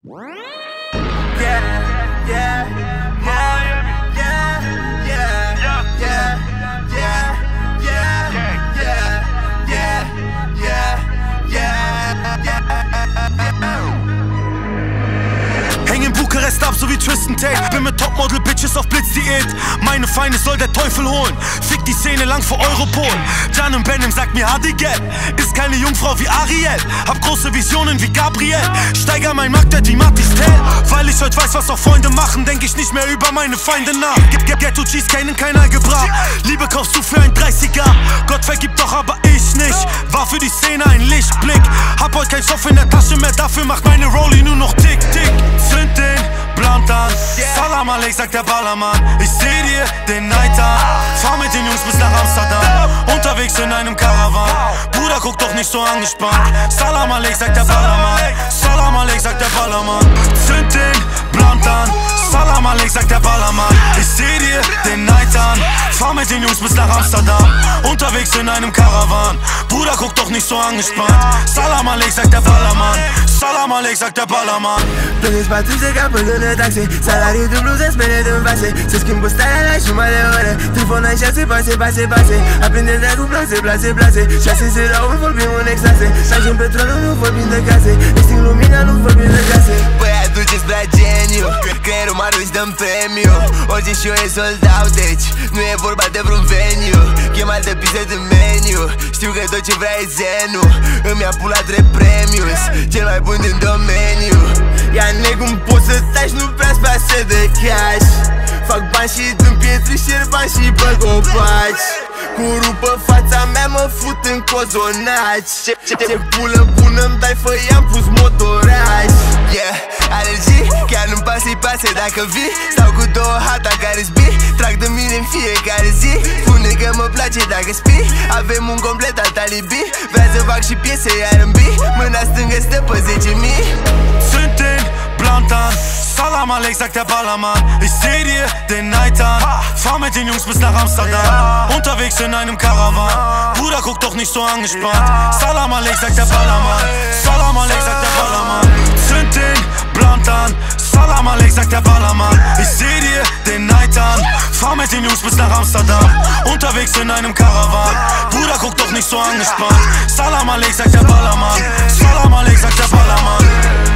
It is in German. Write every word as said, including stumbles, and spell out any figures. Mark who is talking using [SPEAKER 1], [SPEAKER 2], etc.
[SPEAKER 1] Yeah, yeah, yeah, yeah, yeah, yeah, yeah, yeah, yeah, yeah, yeah, yeah.
[SPEAKER 2] Häng in Bukarest ab, so wie Tristan Tate. Bin mit Topmodel-Bitches auf Blitzdiät. Meine Feinde soll der Teufel holen. Fick die Szene lang vor Europol. Jan und Benim sagt mir Hadiget. Ist keine Jungfrau wie Ariel. Hab große Visionen wie Gabriel. Steiger mein Marktwert wie Mattis Tell. Weil ich heute weiß, was auch Freunde machen, denk ich nicht mehr über meine Feinde nach. Ghetto G's kennen kein Algebra. Liebe kaufst du für ein dreißiger. Gott vergibt doch, aber ich nicht. War für die Szene ein Lichtblick. Hab heute kein Stoff in der Tasche mehr. Dafür macht meine Rollie nur noch tick, tick. Zünd den Blunt an. Salam Aleik, sagt der Ballermann. Ich seh dir den Night an. Fahr mit den Jungs bis nach Amsterdam. Unterwegs in einem Caravan. Bruder, guck doch nicht so angespannt. Salam Aleik, sagt der Ballermann. Salam Aleik, sagt der Ballermann. Zünd den Blunt an. Salam Aleik, sagt der Ballermann. Ich seh dir den Night an. Fahr mit den Jungs bis nach Amsterdam. Unterwegs in einem Caravan. Bruder, guck doch nicht so angespannt. Salam Aleik, sagt der Ballermann. Salam Aleik, sagt der Ballermann.
[SPEAKER 1] Plătești patruzeci ca până taxe. Salariul dublu se spune din vase. Se schimbă starea la jumătate de oră. Telefon în șase, pase, pase, pase. Aprinde de cu plase, plase, plase. Șase se dau, vorbim în extase. Tragem petrolul, nu vorbim de case. Exting lumina, nu vorbim de case.
[SPEAKER 3] Băiat, duceți prea geniu. Creierul mare îți dăm premiu. Orice și eu e sold out, deci nu e vorba de vreun venue. Chemat de pizze de meniu. Știu că tot ce vrea e zenul. Îmi ia pula drept premius. Cel mai bun din domeniu. Ia negu, poți să taci, nu prea-ți pasă de cash. Fac bani și dăm pietri, șerb bani și pe copaci. Cu rupă fața mea mă fut în cozonaci. Ce, ce, ce pulă bună îmi dai, fă, i-am pus motoraj. Yeah, alergii, chiar nu-mi pasă-i pase dacă vii. Stau cu două hata care zbi. Trag de mine în fiecare zi. Spune că mă place dacă spii. Avem un complet alt alibi. Vrea să fac și piese R and B. Mâna stângă stă pe zece mii.
[SPEAKER 2] Zünd den Blunt an. Salam Aleik, sagt der Ballermann. Ich seh dir den Night an. Fahr mit den Jungs bis nach Amsterdam. Unterwegs in einem Caravan. Bruder, guck doch nicht so angespannt. Salam Aleik, sagt der Ballermann. Salam Aleik, sagt der Ballermann. Zünd den Blunt an. Salam Aleik, sagt der Ballermann. Ich seh dir den Night an. Fahr mit den Jungs bis nach Amsterdam. Unterwegs in einem Caravan. Bruder, guck doch nicht so angespannt. Salam Aleik, sagt der Ballermann. Salam Aleik, sagt der Ballermann.